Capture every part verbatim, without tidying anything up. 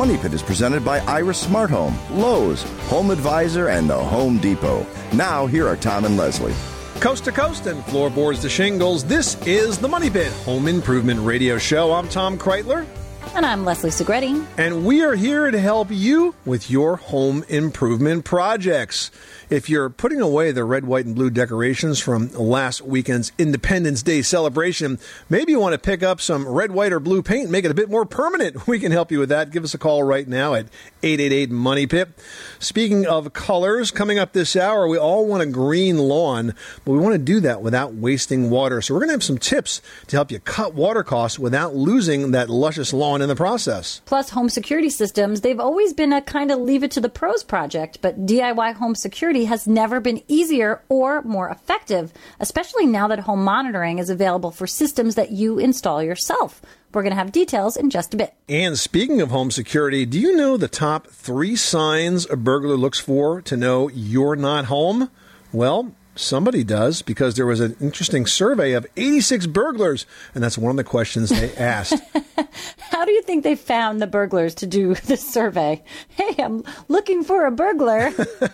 Money Pit is presented by Iris Smart Home, Lowe's, Home Advisor, and the Home Depot. Now, here are Tom and Leslie. Coast to coast and floorboards to shingles, this is the Money Pit Home Improvement Radio Show. I'm Tom Kreitler. And I'm Leslie Segretti. And we are here to help you with your home improvement projects. If you're putting away the red, white, and blue decorations from last weekend's Independence Day celebration, maybe you want to pick up some red, white, or blue paint and make it a bit more permanent. We can help you with that. Give us a call right now at eight eight eight, money pit. Speaking of colors, coming up this hour, we all want a green lawn, but we want to do that without wasting water. So we're going to have some tips to help you cut water costs without losing that luscious lawn in the process. Plus, home security systems, they've always been a kind of leave it to the pros project, but D I Y home security has never been easier or more effective, especially now that home monitoring is available for systems that you install yourself. We're going to have details in just a bit. And speaking of home security, do you know the top three signs a burglar looks for to know you're not home? Well, somebody does, because there was an interesting survey of eighty-six burglars, and that's one of the questions they asked. How do you think they found the burglars to do this survey? Hey, I'm looking for a burglar.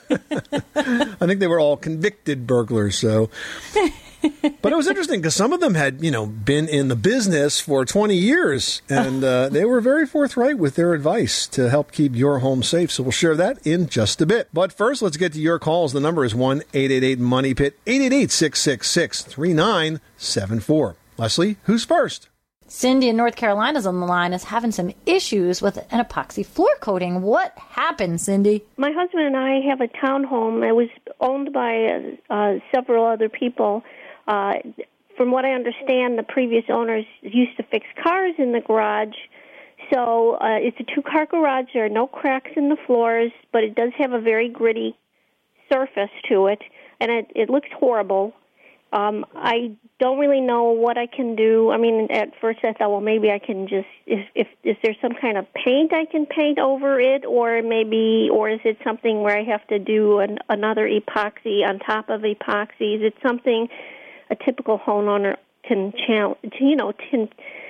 I think they were all convicted burglars, so... But it was interesting because some of them had, you know, been in the business for twenty years, and uh, they were very forthright with their advice to help keep your home safe. So we'll share that in just a bit. But first, let's get to your calls. The number is one eight eight eight, money pit, eight eight eight, six six six, three nine seven four. Leslie, who's first? Cindy in North Carolina's on the line, is having some issues with an epoxy floor coating. What happened, Cindy? My husband and I have a townhome. It was owned by uh, several other people. Uh, from what I understand, the previous owners used to fix cars in the garage. So uh, it's a two-car garage. There are no cracks in the floors, but it does have a very gritty surface to it, and it, it looks horrible. Um, I don't really know what I can do. I mean, at first I thought, well, maybe I can just, if, if is there some kind of paint I can paint over it, or maybe, or is it something where I have to do an, another epoxy on top of epoxy? Is it something a typical homeowner can challenge, you know, can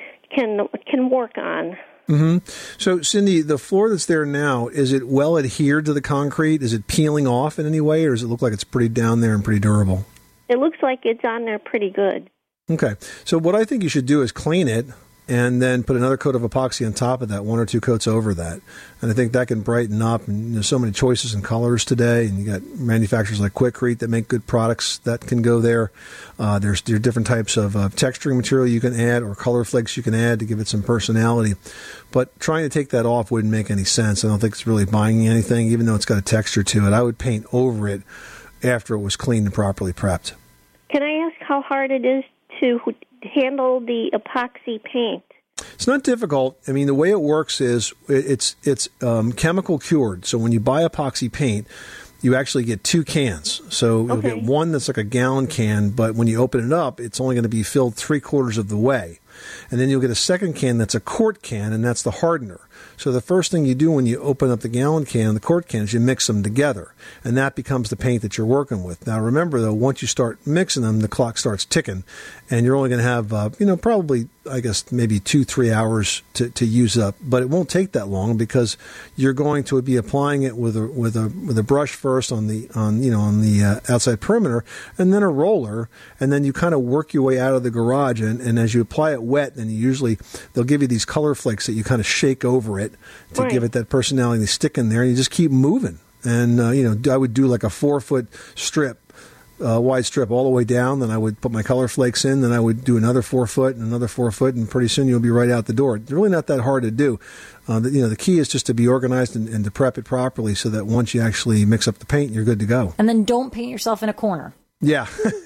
can can work on? Mm-hmm. So, Cindy, the floor that's there now, is it well adhered to the concrete? Is it peeling off in any way, or does it look like it's pretty down there and pretty durable? It looks like it's on there pretty good. Okay. So what I think you should do is clean it and then put another coat of epoxy on top of that, one or two coats over that. And I think that can brighten up. And there's so many choices and colors today. And you got manufacturers like Quikrete that make good products that can go there. Uh, there's, there are different types of uh, texturing material you can add or color flakes you can add to give it some personality. But trying to take that off wouldn't make any sense. I don't think it's really buying anything, even though it's got a texture to it. I would paint over it after it was cleaned and properly prepped. Can I ask how hard it is to handle the epoxy paint? It's not difficult. I mean, the way it works is it's it's um, chemical cured. So when you buy epoxy paint, you actually get two cans. So you'll Okay. get one that's like a gallon can, but when you open it up, it's only going to be filled three quarters of the way. And then you'll get a second can that's a quart can, and that's the hardener. So the first thing you do when you open up the gallon can and the quart can is you mix them together, and that becomes the paint that you're working with. Now, remember, though, once you start mixing them, the clock starts ticking, and you're only going to have, uh, you know, probably, I guess, maybe two, three hours to, to use up. But it won't take that long because you're going to be applying it with a with a with a brush first on the on you know on the uh, outside perimeter, and then a roller, and then you kind of work your way out of the garage. And, and as you apply it wet, then you usually they'll give you these color flakes that you kind of shake over it to Right. give it that personality. They stick in there, and you just keep moving. And uh, you know, I would do like a four foot strip. Uh, wide strip all the way down, then I would put my color flakes in, then I would do another four foot and another four foot, and pretty soon you'll be right out the door. It's really not that hard to do. Uh, the, you know, the key is just to be organized and, and to prep it properly so that once you actually mix up the paint, you're good to go. And then don't paint yourself in a corner. Yeah.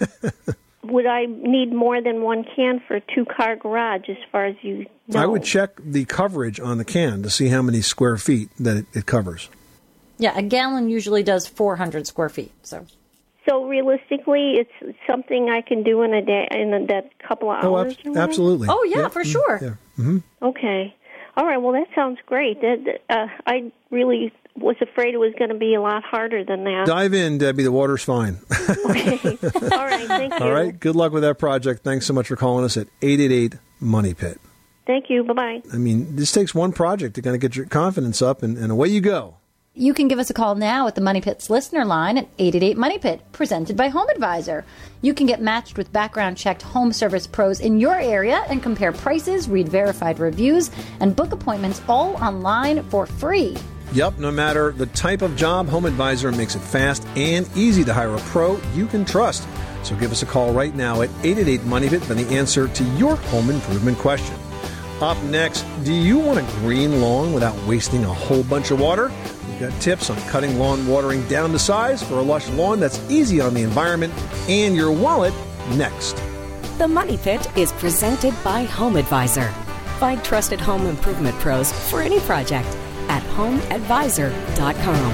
Would I need more than one can for a two-car garage as far as you know? I would check the coverage on the can to see how many square feet that it, it covers. Yeah, a gallon usually does four hundred square feet, so... So realistically, it's something I can do in a day, in a, that couple of Oh, hours? ab- absolutely. Oh, yeah, Yeah. for sure. Yeah. Mm-hmm. Okay. All right, well, that sounds great. That, uh, I really was afraid it was going to be a lot harder than that. Dive in, Debbie. The water's fine. Okay. All right, thank you. All right. Good luck with that project. Thanks so much for calling us at eight eight eight, money pit. Thank you. Bye-bye. I mean, this takes one project to kind of get your confidence up, and, and away you go. You can give us a call now at the Money Pit's listener line at eight eight eight Money Pit, presented by Home Advisor. You can get matched with background-checked home service pros in your area and compare prices, read verified reviews, and book appointments all online for free. Yep, no matter the type of job, Home Advisor makes it fast and easy to hire a pro you can trust. So give us a call right now at eight eight eight Money Pit for the answer to your home improvement question. Up next, do you want a green lawn without wasting a whole bunch of water? We've got tips on cutting lawn watering down to size for a lush lawn that's easy on the environment and your wallet next. The Money Pit is presented by Home Advisor. Find trusted home improvement pros for any project at home advisor dot com.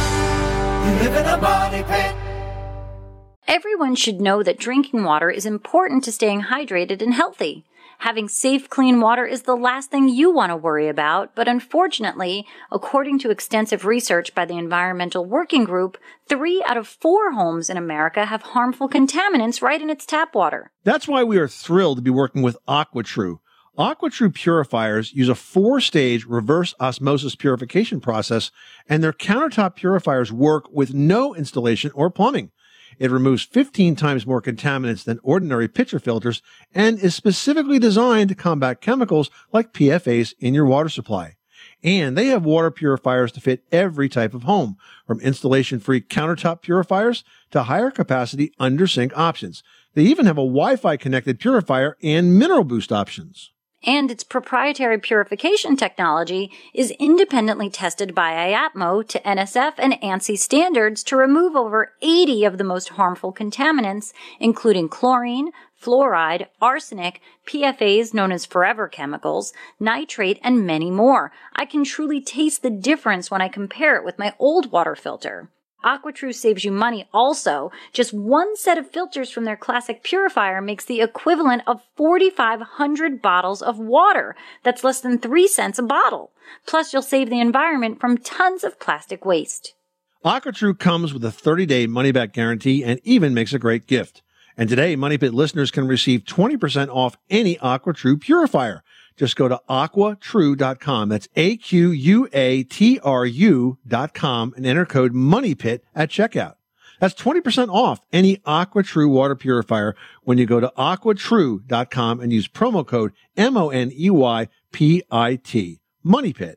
You live in a money pit. Everyone should know that drinking water is important to staying hydrated and healthy. Having safe, clean water is the last thing you want to worry about, but unfortunately, according to extensive research by the Environmental Working Group, three out of four homes in America have harmful contaminants right in its tap water. That's why we are thrilled to be working with AquaTrue. AquaTrue purifiers use a four-stage reverse osmosis purification process, and their countertop purifiers work with no installation or plumbing. It removes fifteen times more contaminants than ordinary pitcher filters and is specifically designed to combat chemicals like P F As in your water supply. And they have water purifiers to fit every type of home, from installation-free countertop purifiers to higher capacity under-sink options. They even have a Wi-Fi connected purifier and mineral boost options. And its proprietary purification technology is independently tested by I A P M O to N S F and ANSI standards to remove over eighty of the most harmful contaminants, including chlorine, fluoride, arsenic, P F As known as forever chemicals, nitrate, and many more. I can truly taste the difference when I compare it with my old water filter. AquaTrue saves you money also. Just one set of filters from their classic purifier makes the equivalent of forty-five hundred bottles of water. That's less than three cents a bottle. Plus, you'll save the environment from tons of plastic waste. AquaTrue comes with a thirty-day money-back guarantee and even makes a great gift. And today, Money Pit listeners can receive twenty percent off any AquaTrue purifier. Just go to aqua true dot com. That's A Q U A T R U dot com and enter code MONEYPIT at checkout. That's twenty percent off any AquaTrue water purifier when you go to aqua true dot com and use promo code M O N E Y P I T. Money Pit.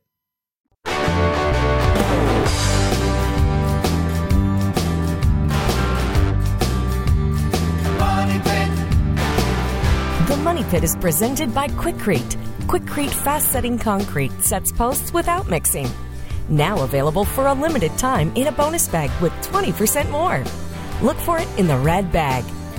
The Money Pit is presented by Quikrete. Quikrete fast-setting concrete sets posts without mixing. Now available for a limited time in a bonus bag with twenty percent more. Look for it in the red bag.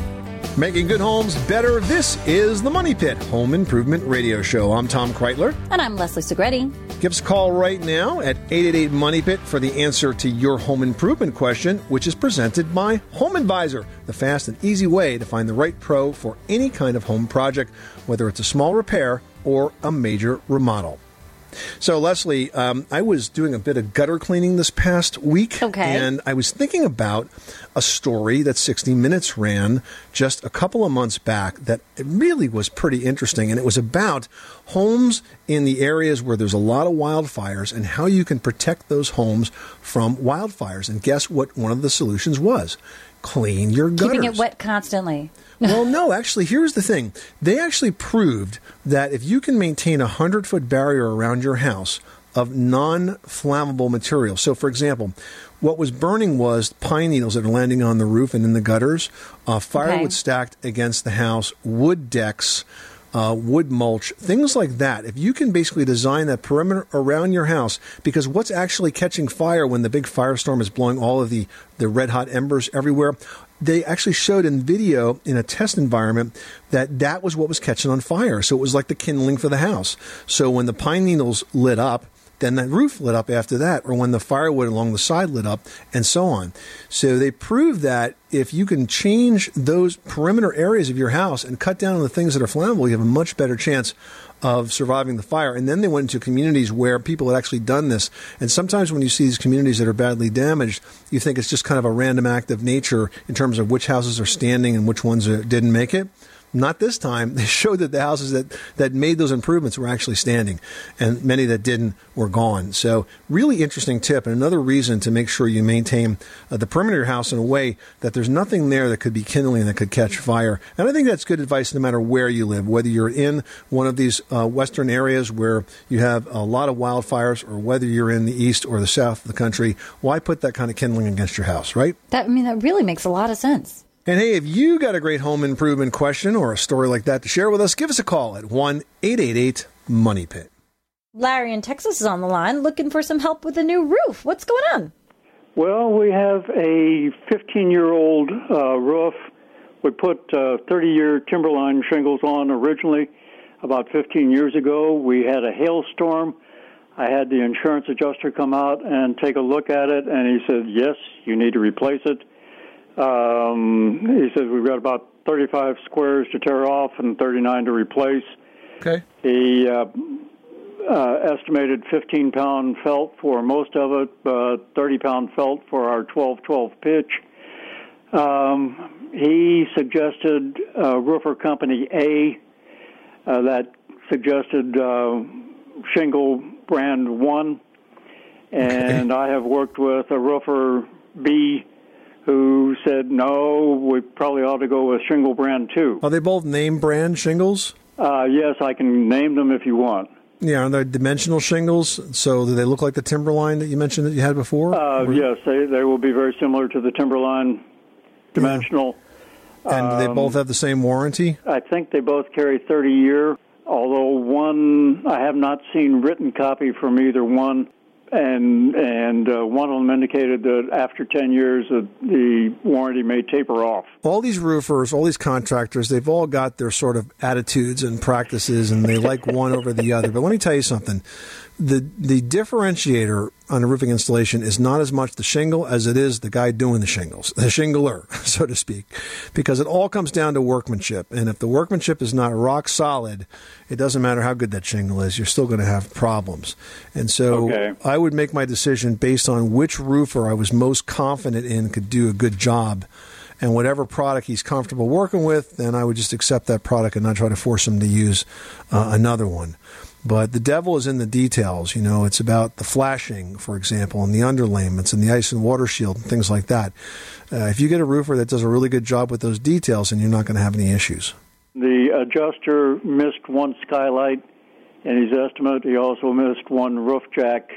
Making good homes better. This is the Money Pit Home Improvement Radio Show. I'm Tom Kreitler. And I'm Leslie Segretti. Give us a call right now at eight eight eight Money Pit for the answer to your home improvement question, which is presented by Home Advisor, the fast and easy way to find the right pro for any kind of home project, whether it's a small repair or a major remodel. So, Leslie, um, I was doing a bit of gutter cleaning this past week, okay. and I was thinking about a story that sixty minutes ran just a couple of months back that it really was pretty interesting, and it was about homes in the areas where there's a lot of wildfires and how you can protect those homes from wildfires. And guess what one of the solutions was? Clean your gutters. Keeping it wet constantly. Well, no, actually, here's the thing. They actually proved that if you can maintain a hundred-foot barrier around your house of non-flammable material. So, for example, what was burning was pine needles that are landing on the roof and in the gutters, uh, firewood okay. stacked against the house, wood decks, uh, wood mulch, things like that. If you can basically design that perimeter around your house, because what's actually catching fire when the big firestorm is blowing all of the, the red-hot embers everywhere, they actually showed in video in a test environment that that was what was catching on fire. So it was like the kindling for the house. So when the pine needles lit up, then the roof lit up after that, or when the firewood along the side lit up, and so on. So they proved that if you can change those perimeter areas of your house and cut down on the things that are flammable, you have a much better chance of surviving the fire. And then they went into communities where people had actually done this. And sometimes when you see these communities that are badly damaged, you think it's just kind of a random act of nature in terms of which houses are standing and which ones are, didn't make it. not this time. They showed that the houses that, that made those improvements were actually standing, and many that didn't were gone. So really interesting tip, and another reason to make sure you maintain uh, the perimeter of your house in a way that there's nothing there that could be kindling that could catch fire. And I think that's good advice no matter where you live, whether you're in one of these uh, western areas where you have a lot of wildfires, or whether you're in the east or the south of the country. Why put that kind of kindling against your house, right? That, I mean, that really makes a lot of sense. And hey, if you got a great home improvement question or a story like that to share with us, give us a call at one eight eight eight money pit. Larry in Texas is on the line looking for some help with a new roof. What's going on? Well, we have a fifteen-year-old uh, roof. We put uh, thirty-year Timberline shingles on originally about fifteen years ago. We had a hailstorm. I had the insurance adjuster come out and take a look at it, and he said, yes, you need to replace it. Um, he says we've got about thirty-five squares to tear off and thirty-nine to replace. Okay. He uh, uh, estimated fifteen pound felt for most of it, but thirty pound felt for our twelve twelve pitch. Um, he suggested uh, roofer company A uh, that suggested uh, shingle brand one, and okay. I have worked with a roofer B who said, no, we probably ought to go with shingle brand two. Are they both name brand shingles? Uh, yes, I can name them if you want. Yeah, are they dimensional shingles? So do they look like the Timberline that you mentioned that you had before? Uh, yes, they, they will be very similar to the Timberline dimensional. Yeah. And um, do they both have the same warranty? I think they both carry thirty year, although one, I have not seen written copy from either one. And and uh, one of them indicated that after ten years, uh, the warranty may taper off. All these roofers, all these contractors, they've all got their sort of attitudes and practices, and they like one over the other. But let me tell you something. The the differentiator on a roofing installation is not as much the shingle as it is the guy doing the shingles, the shingler, so to speak, because it all comes down to workmanship. And if the workmanship is not rock solid, it doesn't matter how good that shingle is, you're still going to have problems. And so okay. I would make my decision based on which roofer I was most confident in could do a good job. And whatever product he's comfortable working with, then I would just accept that product and not try to force him to use uh, another one. But the devil is in the details. You know, it's about the flashing, for example, and the underlayments and the ice and water shield and things like that. Uh, if you get a roofer that does a really good job with those details, then you're not going to have any issues. The adjuster missed one skylight in his estimate. He also missed one roof jack.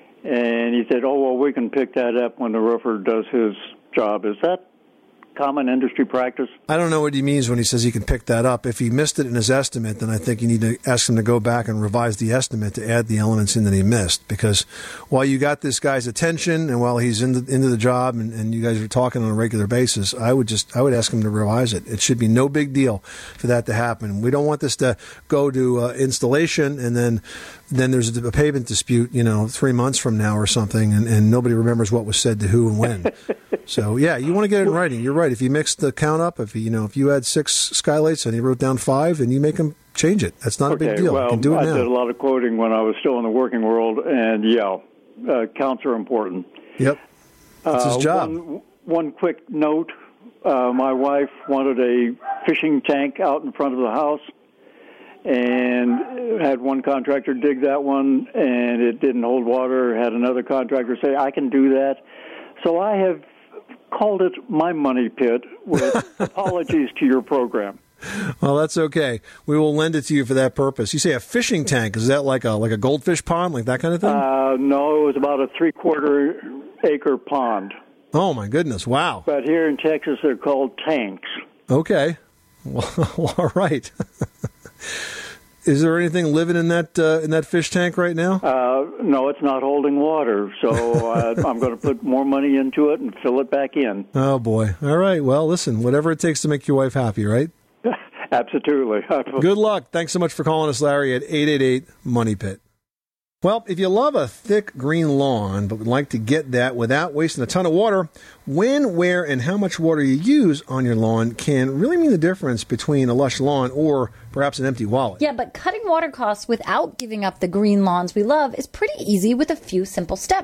And he said, oh, well, we can pick that up when the roofer does his job. Is that common industry practice? I don't know what he means when he says he can pick that up. If he missed it in his estimate, then I think you need to ask him to go back and revise the estimate to add the elements in that he missed. Because while you got this guy's attention and while he's into, into the job and, and you guys are talking on a regular basis, I would just I would ask him to revise it. It should be no big deal for that to happen. We don't want this to go to uh, installation and then then there's a payment dispute, you know, three months from now or something, and, and nobody remembers what was said to who and when. So, yeah, you want to get it in writing. You're right. If you mixed the count up, if you know, if you had six skylights and he wrote down five, then you make him change it. That's not okay, a big deal. Well, you can do it I now. did a lot of quoting when I was still in the working world, and, yeah, uh, counts are important. Yep. That's his uh, job. One, one quick note. Uh, my wife wanted a fishing tank out in front of the house, and had one contractor dig that one, and it didn't hold water. Had another contractor say, I can do that. So I have called it my money pit with apologies to your program. Well, that's okay. We will lend it to you for that purpose. You say a fishing tank. Is that like a like a goldfish pond, like that kind of thing? Uh, no, it was about a three-quarter acre pond. Oh, my goodness. Wow. But here in Texas, they're called tanks. Okay. Well, all right. Is there anything living in that uh, in that fish tank right now? Uh, no, it's not holding water, so uh, I'm going to put more money into it and fill it back in. Oh, boy. All right. Well, listen, whatever it takes to make your wife happy, right? Absolutely. Good luck. Thanks so much for calling us, Larry, at eight eight eight money pit. Well, if you love a thick green lawn but would like to get that without wasting a ton of water, when, where, and how much water you use on your lawn can really mean the difference between a lush lawn or perhaps an empty wallet. Yeah, but cutting water costs without giving up the green lawns we love is pretty easy with a few simple steps.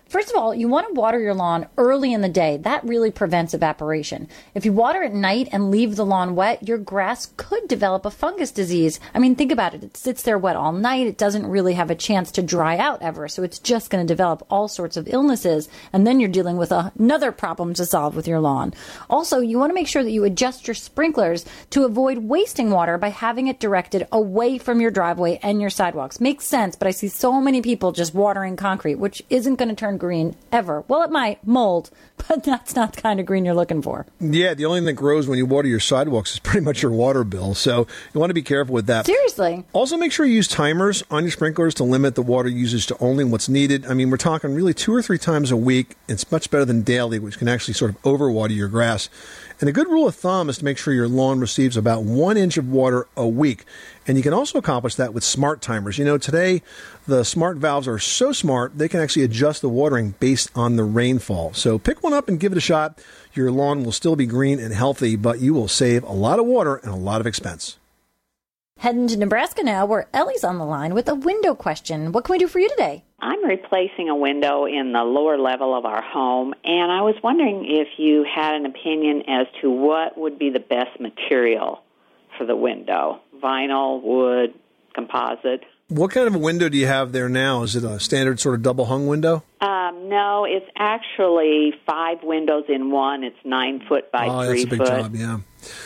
First of all, you want to water your lawn early in the day. That really prevents evaporation. If you water at night and leave the lawn wet, your grass could develop a fungus disease. I mean, think about it. It sits there wet all night. It doesn't really have a chance to dry out ever. So it's just going to develop all sorts of illnesses. And then you're dealing with another problem to solve with your lawn. Also, you want to make sure that you adjust your sprinklers to avoid wasting water by having it directed away from your driveway and your sidewalks. Makes sense, but I see so many people just watering concrete, which isn't going to turn green ever. Well, it might mold, but that's not the kind of green you're looking for. Yeah, the only thing that grows when you water your sidewalks is pretty much your water bill. So you want to be careful with that. Seriously. Also, make sure you use timers on your sprinklers to limit the water usage to only what's needed. I mean, we're talking really two or three times a week. It's much better than daily, which can actually sort of overwater your grass. And a good rule of thumb is to make sure your lawn receives about one inch of water a week. And you can also accomplish that with smart timers. You know, today, the smart valves are so smart, they can actually adjust the watering based on the rainfall. So pick one up and give it a shot. Your lawn will still be green and healthy, but you will save a lot of water and a lot of expense. Heading to Nebraska now, where Ellie's on the line with a window question. What can we do for you today? I'm replacing a window in the lower level of our home, and I was wondering if you had an opinion as to what would be the best material for the window. Vinyl, wood, composite. What kind of a window do you have there now? Is it a standard sort of double hung window? Um, no, it's actually five windows in one. It's nine foot by oh, three foot. Oh, that's a big foot. job, yeah.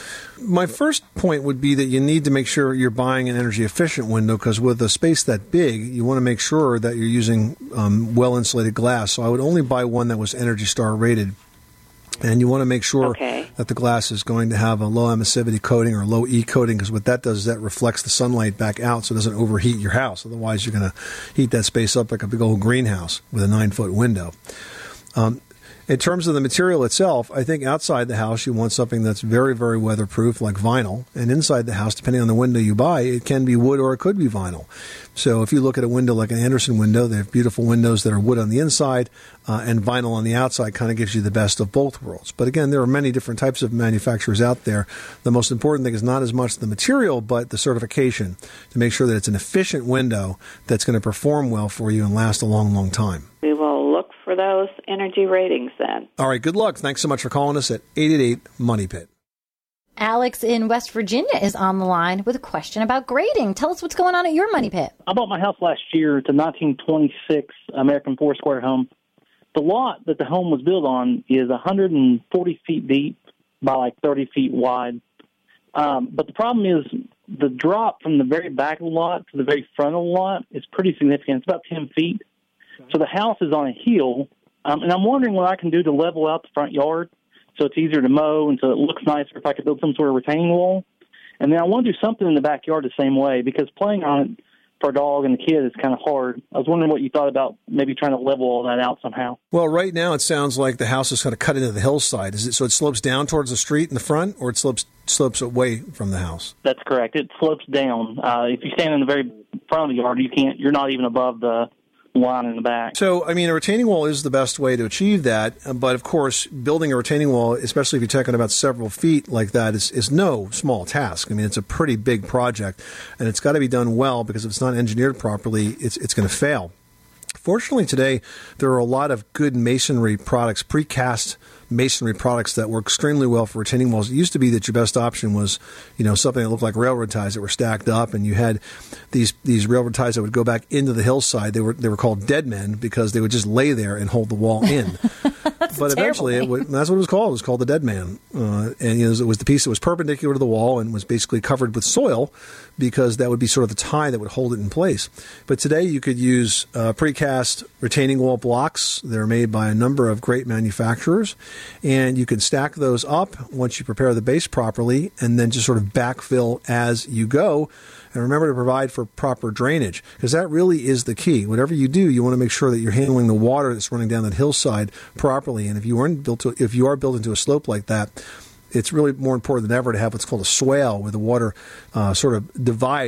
My first point would be that you need to make sure you're buying an energy-efficient window, because with a space that big, you want to make sure that you're using um, well-insulated glass. So I would only buy one that was Energy Star rated. And you want to make sure okay. that the glass is going to have a low emissivity coating or low E coating, because what that does is that reflects the sunlight back out so it doesn't overheat your house. Otherwise, you're going to heat that space up like a big old greenhouse with a nine-foot window. Um, In terms of the material itself, I think outside the house you want something that's very, very weatherproof, like vinyl. And inside the house, depending on the window you buy, it can be wood or it could be vinyl. So if you look at a window like an Andersen window, they have beautiful windows that are wood on the inside uh, and vinyl on the outside. Kind of gives you the best of both worlds. But again, there are many different types of manufacturers out there. The most important thing is not as much the material, but the certification to make sure that it's an efficient window that's going to perform well for you and last a long, long time. We will look for those energy ratings then. All right, good luck. Thanks so much for calling us at eight eight eight, MONEY PIT. Alex in West Virginia is on the line with a question about grading. Tell us what's going on at your Money Pit. I bought my house last year. It's a nineteen twenty-six American four-square home. The lot that the home was built on is one hundred forty feet deep by like thirty feet wide. Um, but the problem is the drop from the very back of the lot to the very front of the lot is pretty significant. It's about ten feet. So the house is on a hill, um, and I'm wondering what I can do to level out the front yard so it's easier to mow and so it looks nicer if I could build some sort of retaining wall. And then I want to do something in the backyard the same way, because playing on it for a dog and a kid is kind of hard. I was wondering what you thought about maybe trying to level all that out somehow. Well, right now it sounds like the house is kind of cut into the hillside. Is it so it slopes down towards the street in the front, or it slopes slopes away from the house? That's correct. It slopes down. Uh, if you stand in the very front of the yard, you can't. You're not even above the line in the back. So, I mean, a retaining wall is the best way to achieve that. But, of course, building a retaining wall, especially if you're talking about several feet like that, is, is no small task. I mean, it's a pretty big project, and it's got to be done well, because if it's not engineered properly, it's it's going to fail. Fortunately, today, there are a lot of good masonry products, precast masonry products that work extremely well for retaining walls. It used to be that your best option was, you know, something that looked like railroad ties that were stacked up, and you had these these railroad ties that would go back into the hillside. They were they were called dead men because they would just lay there and hold the wall in. But eventually, it would, that's what it was called. It was called the dead man, uh, and you know, it was the piece that was perpendicular to the wall and was basically covered with soil, because that would be sort of the tie that would hold it in place. But today, you could use uh, precast retaining wall blocks. They're made by a number of great manufacturers, and you can stack those up once you prepare the base properly, and then just sort of backfill as you go. And remember to provide for proper drainage, because that really is the key. Whatever you do, you want to make sure that you're handling the water that's running down that hillside properly. And if you aren't built to, if you are built into a slope like that, it's really more important than ever to have what's called a swale, where the water uh, sort of divides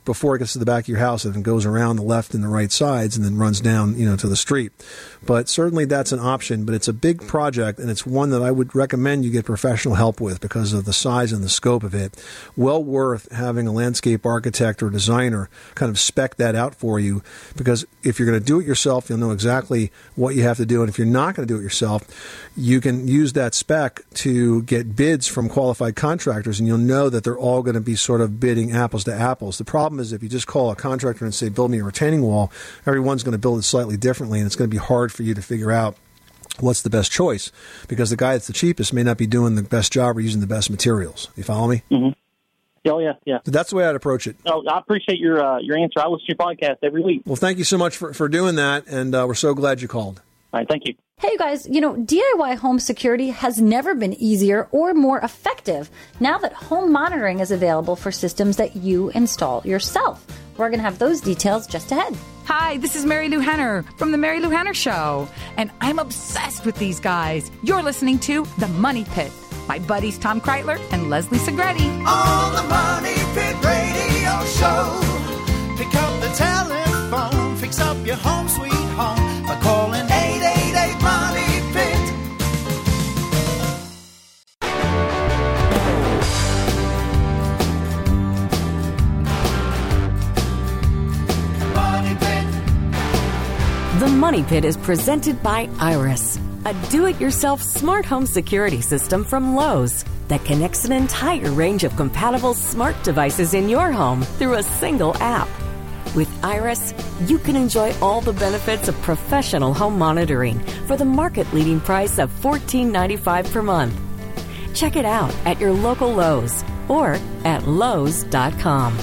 before it gets to the back of your house and then goes around the left and the right sides and then runs down, you know, to the street. But certainly that's an option, but it's a big project, and it's one that I would recommend you get professional help with because of the size and the scope of it. Well worth having a landscape architect or designer kind of spec that out for you, because if you're going to do it yourself, you'll know exactly what you have to do. And if you're not going to do it yourself, you can use that spec to get bids from qualified contractors, and you'll know that they're all going to be sort of bidding apples to apples. The problem is if you just call a contractor and say, build me a retaining wall, everyone's going to build it slightly differently, and it's going to be hard for you to figure out what's the best choice, because the guy that's the cheapest may not be doing the best job or using the best materials. You follow me? Mm-hmm. Oh, yeah, yeah. So that's the way I'd approach it. Oh, I appreciate your uh, your answer. I listen to your podcast every week. Well, thank you so much for, for doing that, and uh, we're so glad you called. All right, thank you. Hey, you guys, you know, D I Y home security has never been easier or more effective now that home monitoring is available for systems that you install yourself. We're going to have those details just ahead. Hi, this is Mary Lou Henner from The Mary Lou Henner Show, and I'm obsessed with these guys. You're listening to The Money Pit. My buddies Tom Kreitler and Leslie Segretti. On the Money Pit Radio Show. Pick up the telephone, fix up your home sweet home by calling eight eight eight, Money Pit. Money Pit. The Money Pit is presented by Iris, a do-it-yourself smart home security system from Lowe's that connects an entire range of compatible smart devices in your home through a single app. With Iris, you can enjoy all the benefits of professional home monitoring for the market-leading price of fourteen ninety-five per month. Check it out at your local Lowe's or at Lowe's dot com.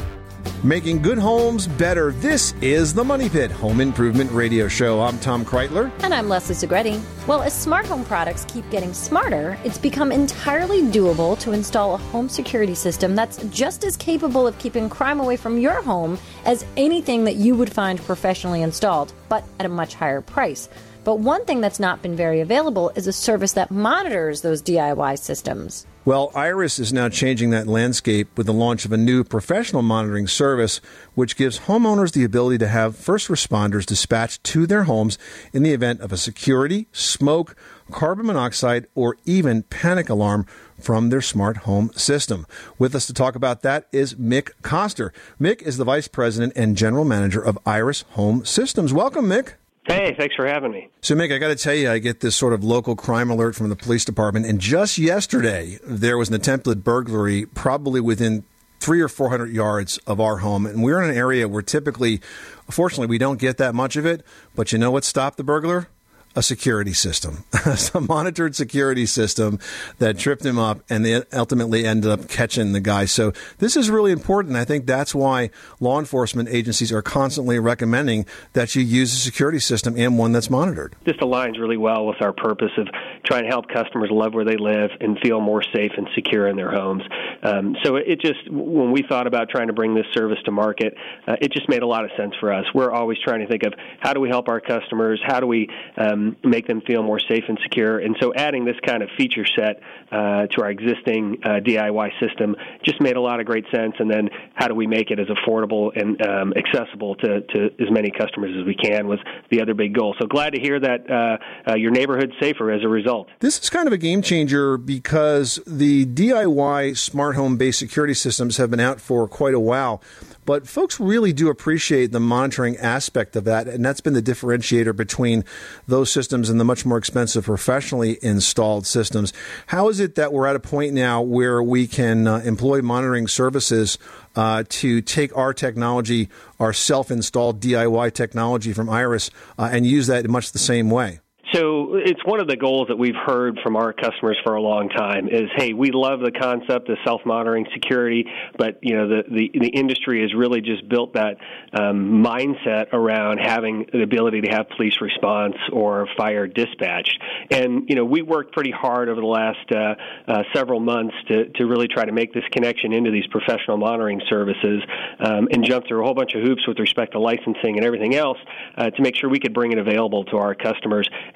Making good homes better. This is the Money Pit Home Improvement Radio Show. I'm Tom Kreitler. And I'm Leslie Segretti. Well, as smart home products keep getting smarter, it's become entirely doable to install a home security system that's just as capable of keeping crime away from your home as anything that you would find professionally installed, but at a much higher price. But one thing that's not been very available is a service that monitors those D I Y systems. Well, Iris is now changing that landscape with the launch of a new professional monitoring service, which gives homeowners the ability to have first responders dispatched to their homes in the event of a security, smoke, carbon monoxide, or even panic alarm from their smart home system. With us to talk about that is Mick Koster. Mick is the Vice President and General Manager of Iris Home Systems. Welcome, Mick. Hey, thanks for having me. So, Mick, I got to tell you, I get this sort of local crime alert from the police department, and just yesterday there was an attempted burglary probably within three or four hundred yards of our home, and we're in an area where typically, fortunately, we don't get that much of it, but you know what stopped the burglar? A security system, a monitored security system that tripped him up, and they ultimately ended up catching the guy. So this is really important. I think that's why law enforcement agencies are constantly recommending that you use a security system and one that's monitored. This aligns really well with our purpose of trying to help customers love where they live and feel more safe and secure in their homes. Um, so it just, when we thought about trying to bring this service to market, uh, it just made a lot of sense for us. We're always trying to think of how do we help our customers, how do we um, make them feel more safe and secure. And so adding this kind of feature set uh, to our existing uh, D I Y system just made a lot of great sense. And then how do we make it as affordable and um, accessible to, to as many customers as we can was the other big goal. So glad to hear that uh, uh, your neighborhood's safer as a result. This is kind of a game changer because the D I Y smart home-based security systems have been out for quite a while. But folks really do appreciate the monitoring aspect of that, and that's been the differentiator between those systems and the much more expensive professionally installed systems. How is it that we're at a point now where we can uh, employ monitoring services uh, to take our technology, our self-installed D I Y technology from Iris, uh, and use that in much the same way? So it's one of the goals that we've heard from our customers for a long time is, hey, we love the concept of self-monitoring security, but you know the, the, the industry has really just built that um, mindset around having the ability to have police response or fire dispatch. And you know we worked pretty hard over the last uh, uh, several months to, to really try to make this connection into these professional monitoring services um, and jump through a whole bunch of hoops with respect to licensing and everything else uh, to make sure we could bring it available to our customers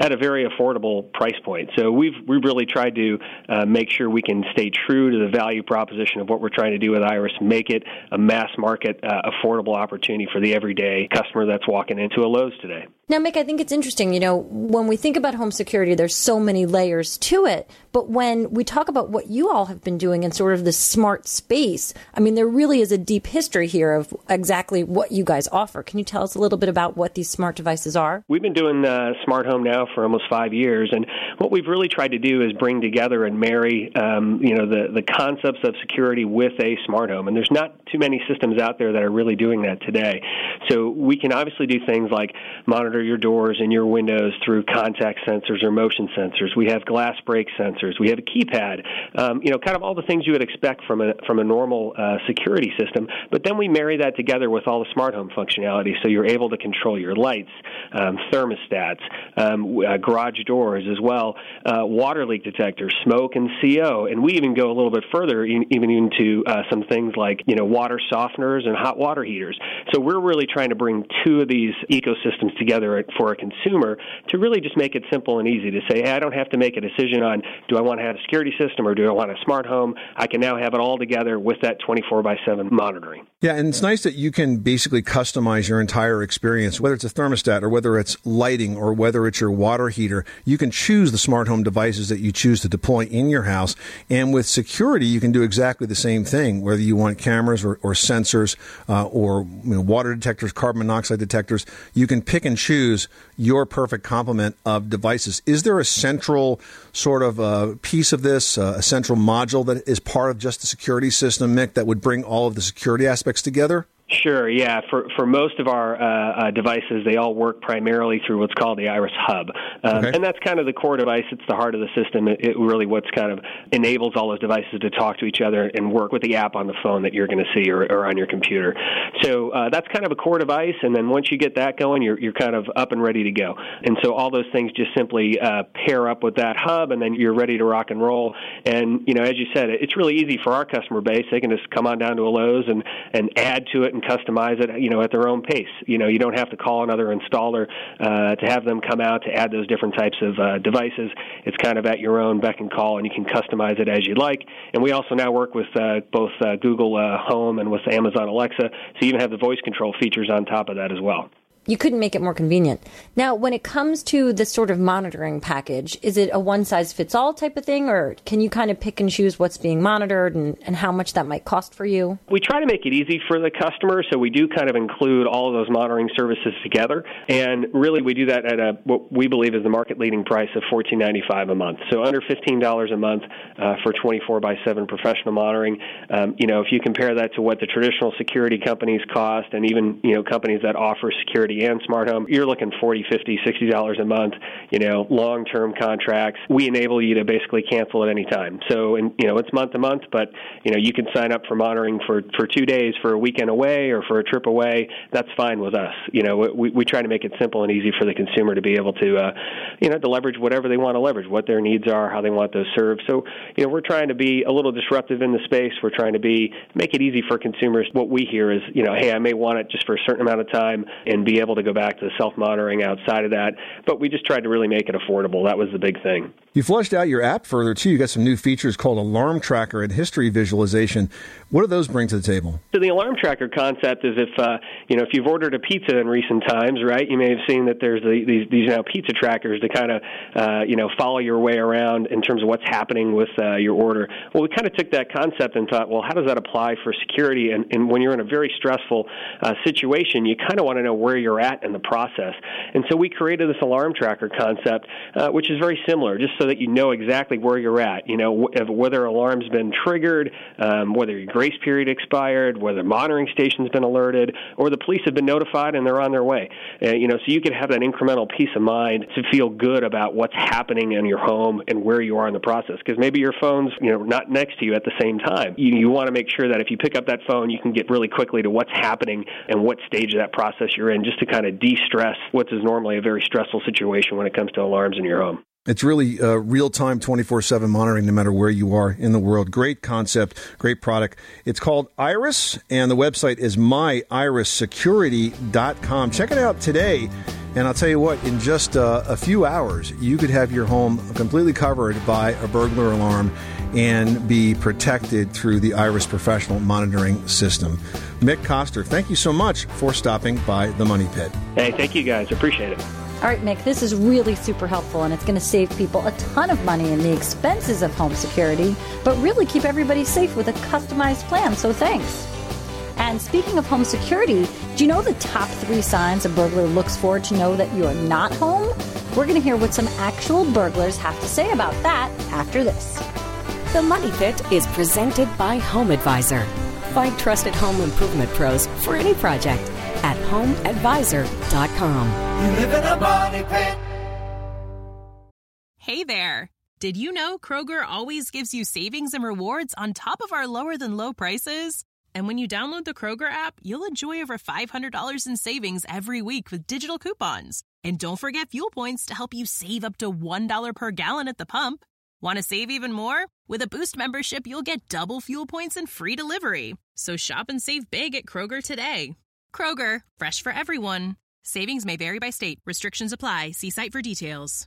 at a very affordable price point. So we've we've really tried to uh, make sure we can stay true to the value proposition of what we're trying to do with Iris, make it a mass market, uh, affordable opportunity for the everyday customer that's walking into a Lowe's today. Now, Mick, I think it's interesting, you know, when we think about home security, there's so many layers to it. But when we talk about what you all have been doing in sort of this smart space, I mean, there really is a deep history here of exactly what you guys offer. Can you tell us a little bit about what these smart devices are? We've been doing uh, smart home now for almost five years, and what we've really tried to do is bring together and marry, um, you know, the, the concepts of security with a smart home. And there's not too many systems out there that are really doing that today. So we can obviously do things like monitor your doors and your windows through contact sensors or motion sensors. We have glass break sensors. We have a keypad. Um, you know, kind of all the things you would expect from a from a normal uh, security system. But then we marry that together with all the smart home functionality, so you're able to control your lights, um, thermostats, um, uh, garage doors as well, uh, water leak detectors, smoke and C O, and we even go a little bit further, even into uh, some things like you know water softeners and hot water heaters. So we're really trying to bring two of these ecosystems together for a consumer to really just make it simple and easy to say, hey, I don't have to make a decision on do I want to have a security system or do I want a smart home. I can now have it all together with that twenty-four by seven monitoring. Yeah, and it's nice that you can basically customize your entire experience, whether it's a thermostat or whether it's lighting or whether it's your water heater. You can choose the smart home devices that you choose to deploy in your house. And with security, you can do exactly the same thing, whether you want cameras or, or sensors uh, or you know, water detectors, carbon monoxide detectors. You can pick and choose your perfect complement of devices. Is there a central sort of uh, piece of this, uh, a central module that is part of just the security system, Mick, that would bring all of the security aspects together? Sure, yeah. For for most of our uh, uh, devices, they all work primarily through what's called the Iris Hub. Um, okay. And that's kind of the core device. It's the heart of the system. It, it really what's kind of enables all those devices to talk to each other and work with the app on the phone that you're going to see or, or on your computer. So uh, that's kind of a core device, and then once you get that going, you're, you're kind of up and ready to go. And so all those things just simply uh, pair up with that hub, and then you're ready to rock and roll. And, you know, as you said, it's really easy for our customer base. They can just come on down to a Lowe's and, and add to it and customize it, you know, at their own pace. You know, you don't have to call another installer uh, to have them come out to add those different types of uh, devices. It's kind of at your own beck and call, and you can customize it as you like. And we also now work with uh, both uh, Google uh, Home and with Amazon Alexa, so you even have the voice control features on top of that as well. You couldn't make it more convenient. Now, when it comes to this sort of monitoring package, is it a one-size-fits-all type of thing, or can you kind of pick and choose what's being monitored and, and how much that might cost for you? We try to make it easy for the customer, so we do kind of include all of those monitoring services together. And really, we do that at a what we believe is the market-leading price of fourteen ninety-five a month. So under fifteen dollars a month uh, for twenty-four by seven professional monitoring. Um, you know, if you compare that to what the traditional security companies cost, and even you know companies that offer security and smart home, you're looking forty, fifty, sixty dollars a month, you know, long-term contracts. We enable you to basically cancel at any time. So, and, you know, it's month to month, but, you know, you can sign up for monitoring for, for two days, for a weekend away, or for a trip away. That's fine with us. You know, we, we try to make it simple and easy for the consumer to be able to, uh, you know, to leverage whatever they want to leverage, what their needs are, how they want those served. So, you know, we're trying to be a little disruptive in the space. We're trying to be, make it easy for consumers. What we hear is, you know, hey, I may want it just for a certain amount of time and be able to go back to self-monitoring outside of that, but we just tried to really make it affordable. That was the big thing. You fleshed out your app further, too. You got some new features called Alarm Tracker and History Visualization. What do those bring to the table? So the Alarm Tracker concept is if, uh, you know, if you've ordered a pizza in recent times, right, you may have seen that there's the, these, these now pizza trackers to kind of, uh, you know, follow your way around in terms of what's happening with uh, your order. Well, we kind of took that concept and thought, well, how does that apply for security? And, and when you're in a very stressful uh, situation, you kind of want to know where you're at in the process. And so we created this Alarm Tracker concept, uh, which is very similar, just so that you know exactly where you're at, you know, wh- whether alarm's been triggered, um, whether your grace period expired, whether monitoring station's been alerted, or the police have been notified and they're on their way. Uh, you know, so you can have that incremental peace of mind to feel good about what's happening in your home and where you are in the process. Because maybe your phone's, you know, not next to you at the same time. You, you want to make sure that if you pick up that phone, you can get really quickly to what's happening and what stage of that process you're in, just to kind of de-stress what is normally a very stressful situation when it comes to alarms in your home. It's really uh, real-time twenty-four seven monitoring no matter where you are in the world. Great concept, great product. It's called Iris, and the website is my iris security dot com. Check it out today. And I'll tell you what, in just uh, a few hours, you could have your home completely covered by a burglar alarm and be protected through the Iris Professional Monitoring System. Mick Koster, thank you so much for stopping by the Money Pit. Hey, thank you guys. Appreciate it. All right, Mick, this is really super helpful, and it's going to save people a ton of money in the expenses of home security, but really keep everybody safe with a customized plan, so thanks. And speaking of home security, do you know the top three signs a burglar looks for to know that you're not home? We're going to hear what some actual burglars have to say about that after this. The Money Pit is presented by Home Advisor. Find trusted home improvement pros for any project at home advisor dot com. You live in a money pit. Hey there. Did you know Kroger always gives you savings and rewards on top of our lower than low prices? And when you download the Kroger app, you'll enjoy over five hundred dollars in savings every week with digital coupons. And don't forget fuel points to help you save up to one dollar per gallon at the pump. Want to save even more? With a Boost membership, you'll get double fuel points and free delivery. So shop and save big at Kroger today. Kroger, fresh for everyone. Savings may vary by state. Restrictions apply. See site for details.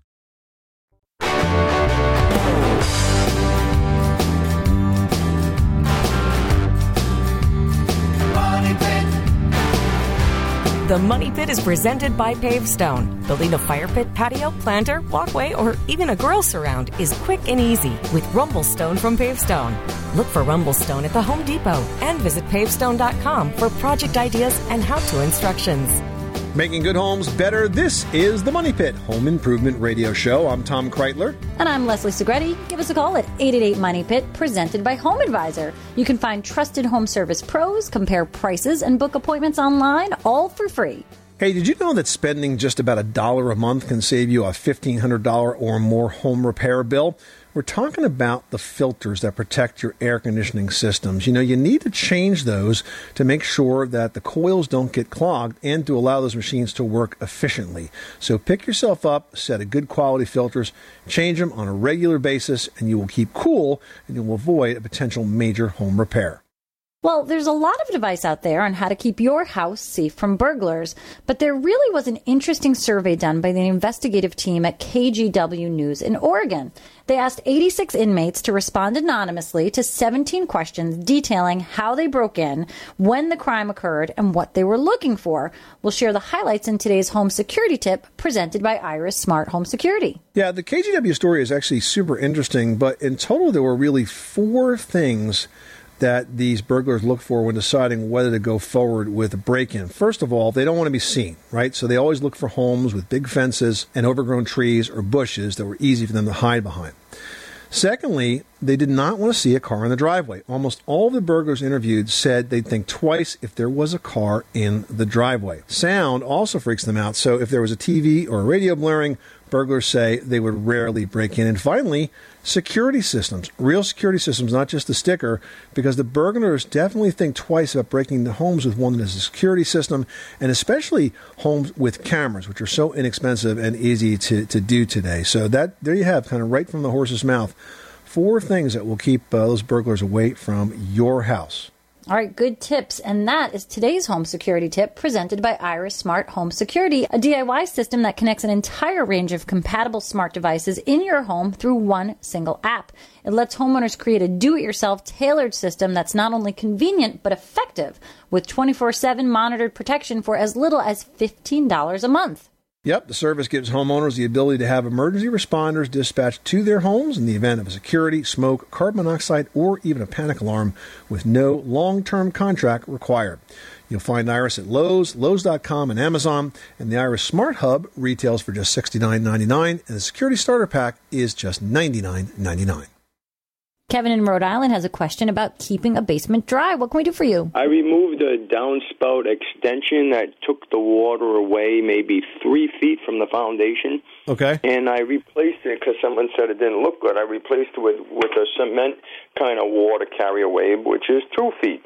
The Money Pit is presented by Pavestone. Building a fire pit, patio, planter, walkway, or even a grill surround is quick and easy with Rumblestone from Pavestone. Look for Rumblestone at the Home Depot and visit pavestone dot com for project ideas and how-to instructions. Making good homes better. This is the Money Pit Home Improvement Radio Show. I'm Tom Kreitler. And I'm Leslie Segretti. Give us a call at eight eight eight Money Pit, presented by Home Advisor. You can find trusted home service pros, compare prices, and book appointments online, all for free. Hey, did you know that spending just about a dollar a month can save you a fifteen hundred dollars or more home repair bill? We're talking about the filters that protect your air conditioning systems. You know, you need to change those to make sure that the coils don't get clogged and to allow those machines to work efficiently. So pick yourself up a set of good quality filters, change them on a regular basis, and you will keep cool and you will avoid a potential major home repair. Well, there's a lot of advice out there on how to keep your house safe from burglars, but there really was an interesting survey done by the investigative team at K G W News in Oregon. They asked eighty-six inmates to respond anonymously to seventeen questions detailing how they broke in, when the crime occurred, and what they were looking for. We'll share the highlights in today's home security tip presented by Iris Smart Home Security. Yeah, the K G W story is actually super interesting, but in total there were really four things that these burglars look for when deciding whether to go forward with a break-in. First of all, they don't want to be seen, right? So they always look for homes with big fences and overgrown trees or bushes that were easy for them to hide behind. Secondly, they did not want to see a car in the driveway. Almost all of the burglars interviewed said they'd think twice if there was a car in the driveway. Sound also freaks them out, so if there was a T V or a radio blaring, burglars say they would rarely break in. And finally, security systems. Real security systems, not just the sticker, because the burglars definitely think twice about breaking into homes with one that has a security system, and especially homes with cameras, which are so inexpensive and easy to, to do today. So that there you have, kind of right from the horse's mouth, four things that will keep uh, those burglars away from your house. All right, good tips. And that is today's home security tip presented by Iris Smart Home Security, a D I Y system that connects an entire range of compatible smart devices in your home through one single app. It lets homeowners create a do-it-yourself tailored system that's not only convenient but effective, with twenty-four seven monitored protection for as little as fifteen dollars a month. Yep, the service gives homeowners the ability to have emergency responders dispatched to their homes in the event of a security, smoke, carbon monoxide, or even a panic alarm with no long-term contract required. You'll find Iris at Lowe's, Lowe's dot com, and Amazon, and the Iris Smart Hub retails for just sixty-nine ninety-nine, and the Security Starter Pack is just ninety-nine ninety-nine. Kevin in Rhode Island has a question about keeping a basement dry. What can we do for you? I removed a downspout extension that took the water away maybe three feet from the foundation. Okay. And I replaced it because someone said it didn't look good. I replaced it with, with a cement kind of water carrier wave, which is two feet.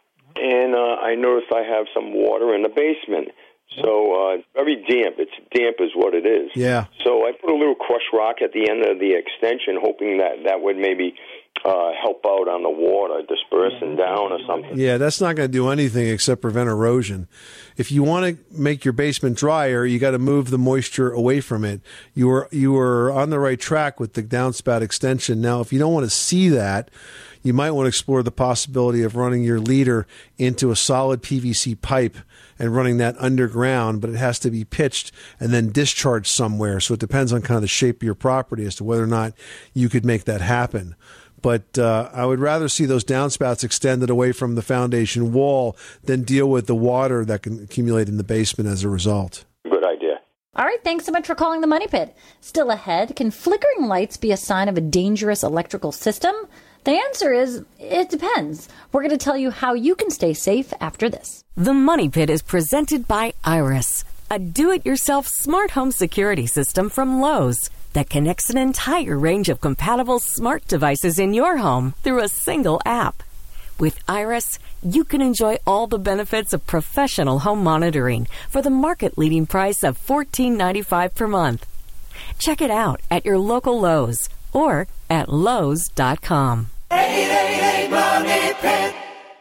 And uh, I noticed I have some water in the basement. So uh, very damp. It's damp is what it is. Yeah. So I put a little crushed rock at the end of the extension, hoping that that would maybe uh, help out on the water dispersing down or something. Yeah, that's not going to do anything except prevent erosion. If you want to make your basement drier, you got to move the moisture away from it. You are you are on the right track with the downspout extension. Now, if you don't want to see that, you might want to explore the possibility of running your leader into a solid P V C pipe and running that underground, but it has to be pitched and then discharged somewhere. So it depends on kind of the shape of your property as to whether or not you could make that happen. But uh, I would rather see those downspouts extended away from the foundation wall than deal with the water that can accumulate in the basement as a result. Good idea. All right, thanks so much for calling the Money Pit. Still ahead, can flickering lights be a sign of a dangerous electrical system? The answer is, it depends. We're going to tell you how you can stay safe after this. The Money Pit is presented by Iris, a do-it-yourself smart home security system from Lowe's that connects an entire range of compatible smart devices in your home through a single app. With Iris, you can enjoy all the benefits of professional home monitoring for the market-leading price of fourteen ninety-five per month. Check it out at your local Lowe's or at Lowe's dot com. eight eight eight Money Pit.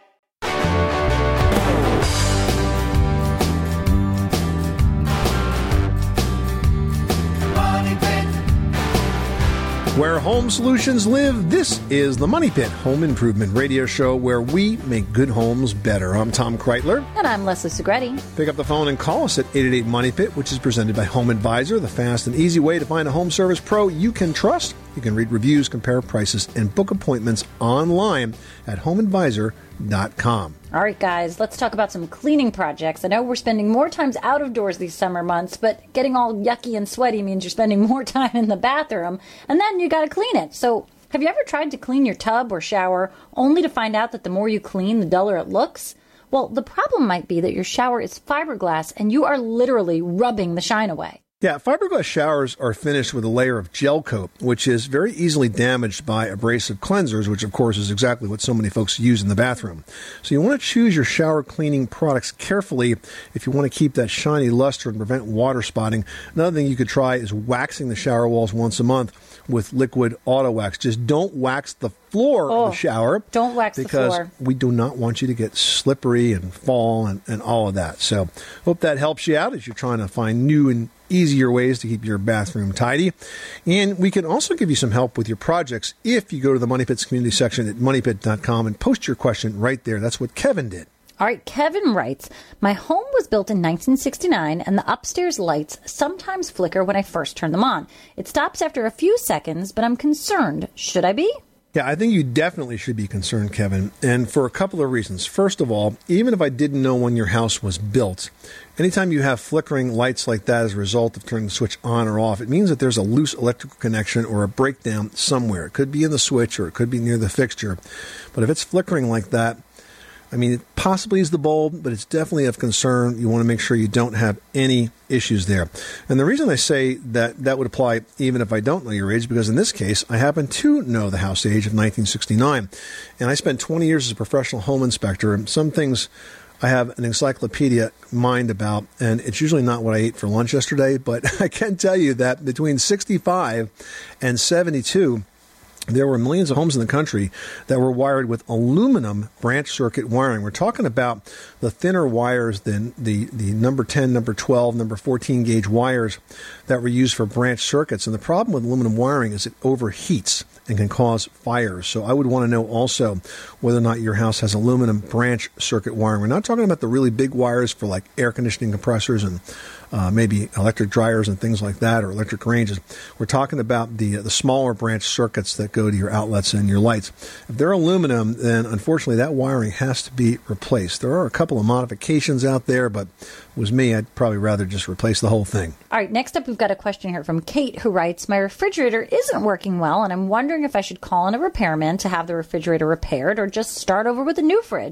Where home solutions live, this is the Money Pit Home Improvement Radio Show, where we make good homes better. I'm Tom Kreitler. And I'm Leslie Segretti. Pick up the phone and call us at eight eight eight Money Pit, which is presented by Home Advisor, the fast and easy way to find a home service pro you can trust. You can read reviews, compare prices, and book appointments online at home advisor dot com. All right, guys, let's talk about some cleaning projects. I know we're spending more times out of doors these summer months, but getting all yucky and sweaty means you're spending more time in the bathroom, and then you got to clean it. So have you ever tried to clean your tub or shower only to find out that the more you clean, the duller it looks? Well, the problem might be that your shower is fiberglass and you are literally rubbing the shine away. Yeah, fiberglass showers are finished with a layer of gel coat, which is very easily damaged by abrasive cleansers, which of course is exactly what so many folks use in the bathroom. So you want to choose your shower cleaning products carefully if you want to keep that shiny luster and prevent water spotting. Another thing you could try is waxing the shower walls once a month with liquid auto wax. Just don't wax the floor oh, of the shower. Don't wax the floor. Because we do not want you to get slippery and fall and, and all of that. So hope that helps you out as you're trying to find new and easier ways to keep your bathroom tidy. And we can also give you some help with your projects if you go to the Money Pit's community section at money pit dot com and post your question right there. That's what Kevin did. All right, Kevin writes, my home was built in nineteen sixty-nine, and the upstairs lights sometimes flicker when I first turn them on. It stops after a few seconds, but I'm concerned. Should I be? Yeah, I think you definitely should be concerned, Kevin, and for a couple of reasons. First of all, even if I didn't know when your house was built, anytime you have flickering lights like that as a result of turning the switch on or off, it means that there's a loose electrical connection or a breakdown somewhere. It could be in the switch or it could be near the fixture. But if it's flickering like that, I mean, it possibly is the bulb, but it's definitely of concern. You want to make sure you don't have any issues there. And the reason I say that that would apply even if I don't know your age, because in this case, I happen to know the house age of nineteen sixty-nine. And I spent twenty years as a professional home inspector. And some things I have an encyclopedia mind about, and it's usually not what I ate for lunch yesterday, but I can tell you that between sixty-five and seventy-two, there were millions of homes in the country that were wired with aluminum branch circuit wiring. We're talking about the thinner wires than the, the number ten, number twelve, number fourteen gauge wires that were used for branch circuits. And the problem with aluminum wiring is it overheats and can cause fires. So I would want to know also whether or not your house has aluminum branch circuit wiring. We're not talking about the really big wires for like air conditioning compressors and uh, maybe electric dryers and things like that, or electric ranges. We're talking about the uh, the smaller branch circuits that go to your outlets and your lights. If they're aluminum, then unfortunately that wiring has to be replaced. There are a couple of modifications out there, but if it was me, I'd probably rather just replace the whole thing. All right, next up we've got a question here from Kate, who writes, my refrigerator isn't working well, and I'm wondering if I should call in a repairman to have the refrigerator repaired or just start over with a new fridge.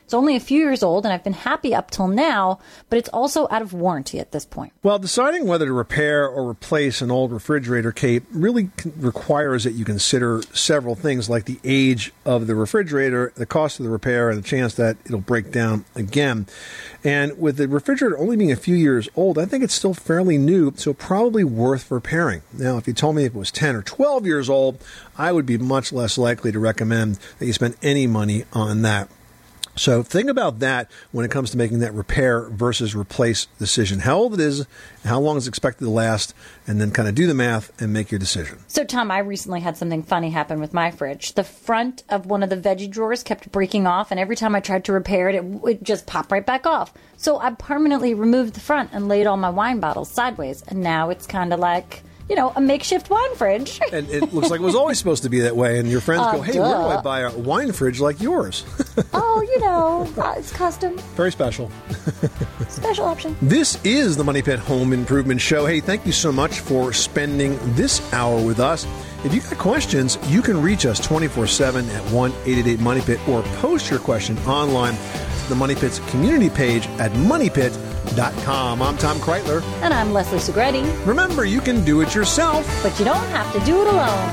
It's only a few years old, and I've been happy up till now, but it's also out of warranty at this point. Well, deciding whether to repair or replace an old refrigerator, Kate, really requires that you consider several things like the age of the refrigerator, the cost of the repair, and the chance that it'll break down again. And with the refrigerator only being a few years old, I think it's still fairly new, so probably worth repairing. Now, if you told me if it was ten or twelve years old, I would be much less likely to recommend that you spend any money on that. So think about that when it comes to making that repair versus replace decision. How old it is, how long it's expected to last, and then kind of do the math and make your decision. So, Tom, I recently had something funny happen with my fridge. The front of one of the veggie drawers kept breaking off, and every time I tried to repair it, it would just pop right back off. So I permanently removed the front and laid all my wine bottles sideways, and now it's kind of like, you know, a makeshift wine fridge. And it looks like it was always supposed to be that way. And your friends uh, go, hey, duh. where do I buy a wine fridge like yours? Oh, you know, it's custom. Very special. Special option. This is the Money Pit Home Improvement Show. Hey, thank you so much for spending this hour with us. If you got questions, you can reach us twenty-four seven at one eight eight eight money pit or post your question online to the Money Pit's community page at money pit dot com. I'm Tom Kreitler. And I'm Leslie Segretti. Remember, you can do it yourself, but you don't have to do it alone.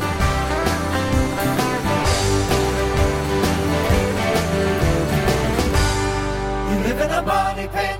You live in a money pit.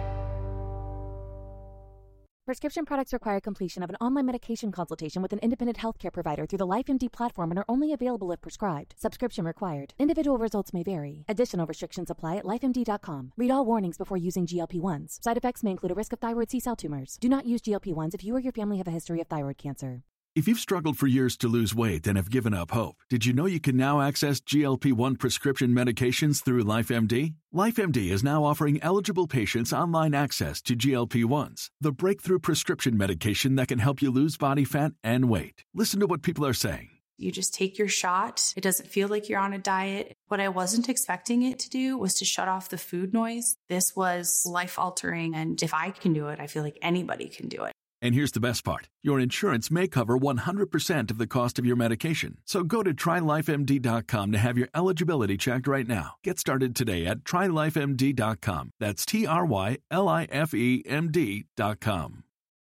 Prescription products require completion of an online medication consultation with an independent healthcare provider through the LifeMD platform and are only available if prescribed. Subscription required. Individual results may vary. Additional restrictions apply at life M D dot com. Read all warnings before using G L P ones. Side effects may include a risk of thyroid C-cell tumors. Do not use G L P ones if you or your family have a history of thyroid cancer. If you've struggled for years to lose weight and have given up hope, did you know you can now access G L P one prescription medications through LifeMD? LifeMD is now offering eligible patients online access to G L P ones, the breakthrough prescription medication that can help you lose body fat and weight. Listen to what people are saying. You just take your shot. It doesn't feel like you're on a diet. What I wasn't expecting it to do was to shut off the food noise. This was life-altering, and if I can do it, I feel like anybody can do it. And here's the best part. Your insurance may cover one hundred percent of the cost of your medication. So go to try life M D dot com to have your eligibility checked right now. Get started today at try life M D dot com. That's T R Y L I F E M D dot com.